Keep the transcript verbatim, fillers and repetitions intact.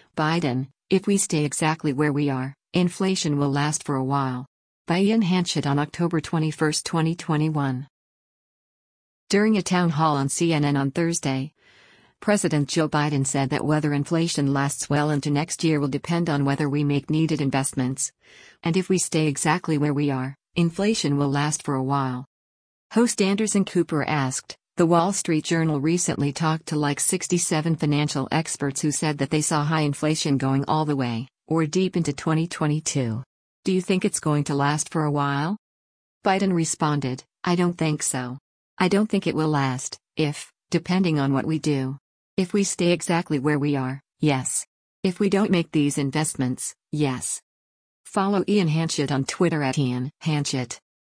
Biden, if we stay exactly where we are, inflation will last for a while. By Ian Hanchett on October twenty-first, twenty twenty-one. During a town hall on C N N on Thursday, President Joe Biden said that whether inflation lasts well into next year will depend on whether we make needed investments. And if we stay exactly where we are, inflation will last for a while. Host Anderson Cooper asked, The Wall Street Journal recently talked to like sixty-seven financial experts who said that they saw high inflation going all the way, or deep into twenty twenty-two. Do you think it's going to last for a while? Biden responded, I don't think so. I don't think it will last, if, depending on what we do. If we stay exactly where we are, yes. If we don't make these investments, yes. Follow Ian Hanchett on Twitter at Ian Hanchett.